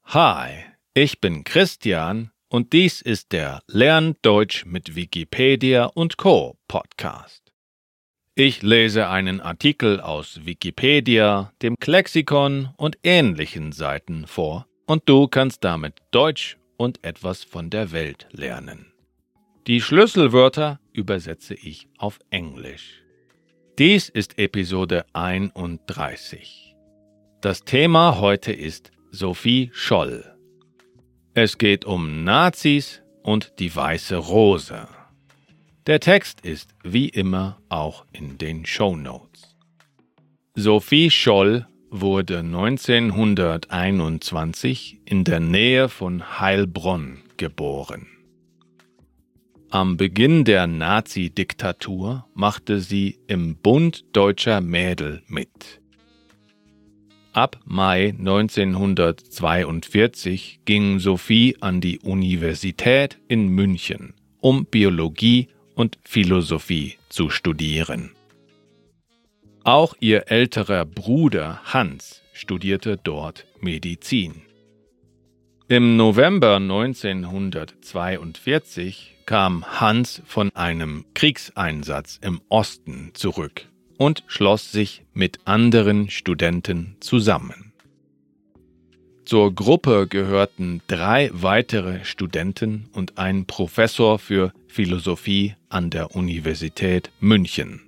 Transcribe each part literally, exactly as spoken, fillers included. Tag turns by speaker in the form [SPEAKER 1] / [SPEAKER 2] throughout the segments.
[SPEAKER 1] Hi, ich bin Christian und dies ist der Lern Deutsch mit Wikipedia und Co. Podcast. Ich lese einen Artikel aus Wikipedia, dem Lexikon und ähnlichen Seiten vor und du kannst damit Deutsch und etwas von der Welt lernen. Die Schlüsselwörter übersetze ich auf Englisch. Dies ist Episode einunddreißig. Das Thema heute ist Sophie Scholl. Es geht um Nazis und die Weiße Rose. Der Text ist wie immer auch in den Shownotes. Sophie Scholl wurde neunzehnhunderteinundzwanzig in der Nähe von Heilbronn geboren. Am Beginn der Nazi-Diktatur machte sie im Bund Deutscher Mädel mit. Ab Mai neunzehnhundertzweiundvierzig ging Sophie an die Universität in München, um Biologie und Philosophie zu studieren. Auch ihr älterer Bruder Hans studierte dort Medizin. Im November neunzehnhundertzweiundvierzig kam Hans von einem Kriegseinsatz im Osten zurück und schloss sich mit anderen Studenten zusammen. Zur Gruppe gehörten drei weitere Studenten und ein Professor für Philosophie an der Universität München.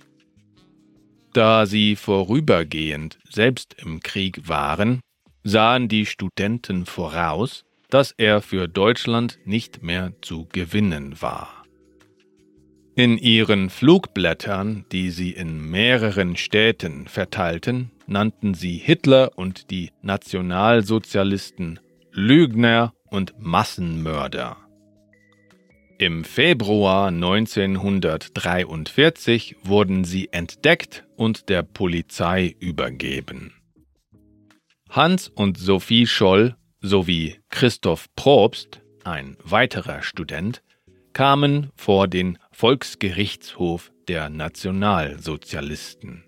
[SPEAKER 1] Da sie vorübergehend selbst im Krieg waren, sahen die Studenten voraus, dass er für Deutschland nicht mehr zu gewinnen war. In ihren Flugblättern, die sie in mehreren Städten verteilten, nannten sie Hitler und die Nationalsozialisten Lügner und Massenmörder. Im Februar neunzehnhundertdreiundvierzig wurden sie entdeckt und der Polizei übergeben. Hans und Sophie Scholl sowie Christoph Probst, ein weiterer Student, kamen vor den Volksgerichtshof der Nationalsozialisten.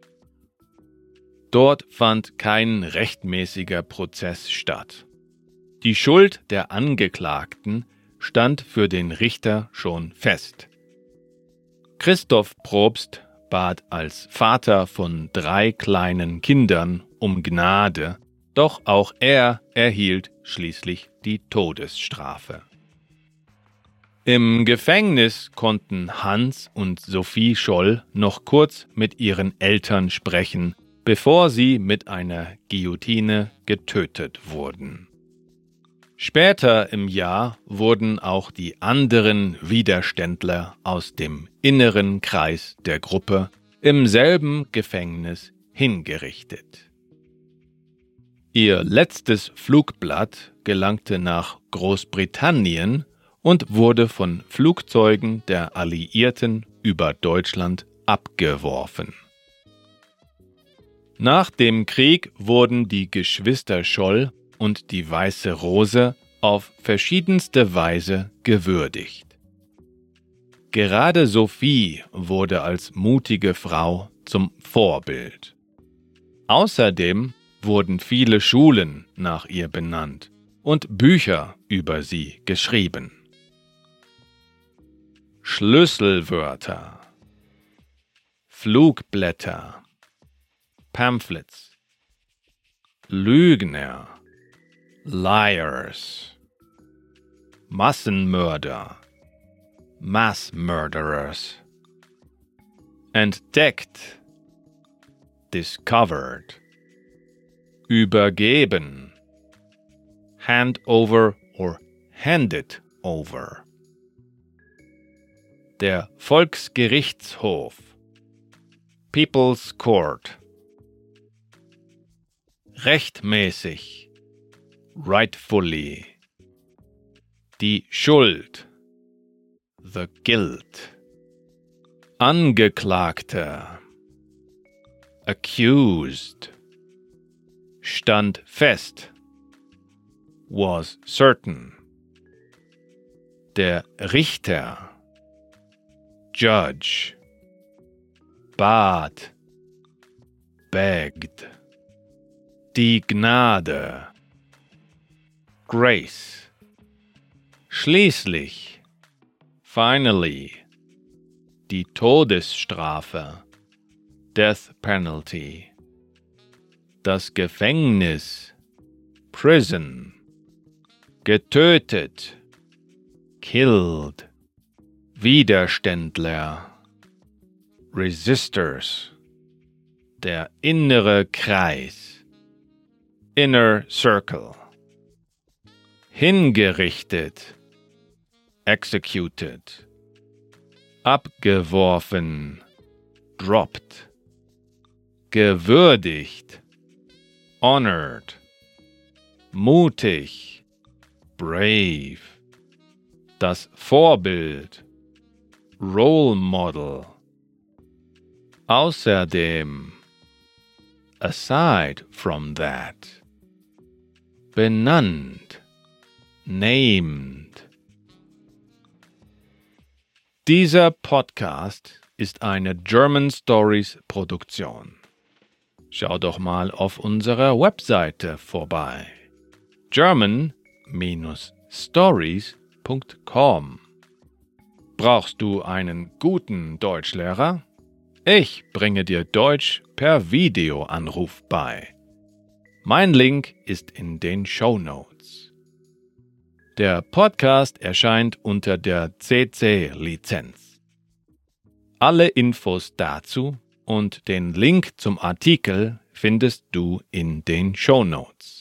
[SPEAKER 1] Dort fand kein rechtmäßiger Prozess statt. Die Schuld der Angeklagten stand für den Richter schon fest. Christoph Probst bat als Vater von drei kleinen Kindern um Gnade, doch auch er erhielt schließlich die Todesstrafe. Im Gefängnis konnten Hans und Sophie Scholl noch kurz mit ihren Eltern sprechen, bevor sie mit einer Guillotine getötet wurden. Später im Jahr wurden auch die anderen Widerständler aus dem inneren Kreis der Gruppe im selben Gefängnis hingerichtet. Ihr letztes Flugblatt gelangte nach Großbritannien und wurde von Flugzeugen der Alliierten über Deutschland abgeworfen. Nach dem Krieg wurden die Geschwister Scholl und die Weiße Rose auf verschiedenste Weise gewürdigt. Gerade Sophie wurde als mutige Frau zum Vorbild. Außerdem wurden viele Schulen nach ihr benannt und Bücher über sie geschrieben. Schlüsselwörter: Flugblätter, Pamphlets, Lügner, Liars, Massenmörder, Mass Murderers, entdeckt, discovered, übergeben, hand over or handed over. Der Volksgerichtshof, People's Court. Rechtmäßig, rightfully. Die Schuld, the guilt. Angeklagter, accused. Stand fest, was certain. Der Richter, judge. Bat, begged. Die Gnade, Grace. Schließlich, finally, die Todesstrafe, Death Penalty. Das Gefängnis, Prison. Getötet, killed. Widerständler, Resistors. Der innere Kreis, Inner Circle. Hingerichtet, executed. Abgeworfen, dropped. Gewürdigt, honored. Mutig, brave. Das Vorbild, Role Model. Außerdem, aside from that. Benannt, named. Dieser Podcast ist eine German Stories Produktion. Schau doch mal auf unserer Webseite vorbei. german stories punkt com. Brauchst du einen guten Deutschlehrer? Ich bringe dir Deutsch per Videoanruf bei. Mein Link ist in den Shownotes. Der Podcast erscheint unter der C C-Lizenz. Alle Infos dazu und den Link zum Artikel findest du in den Shownotes.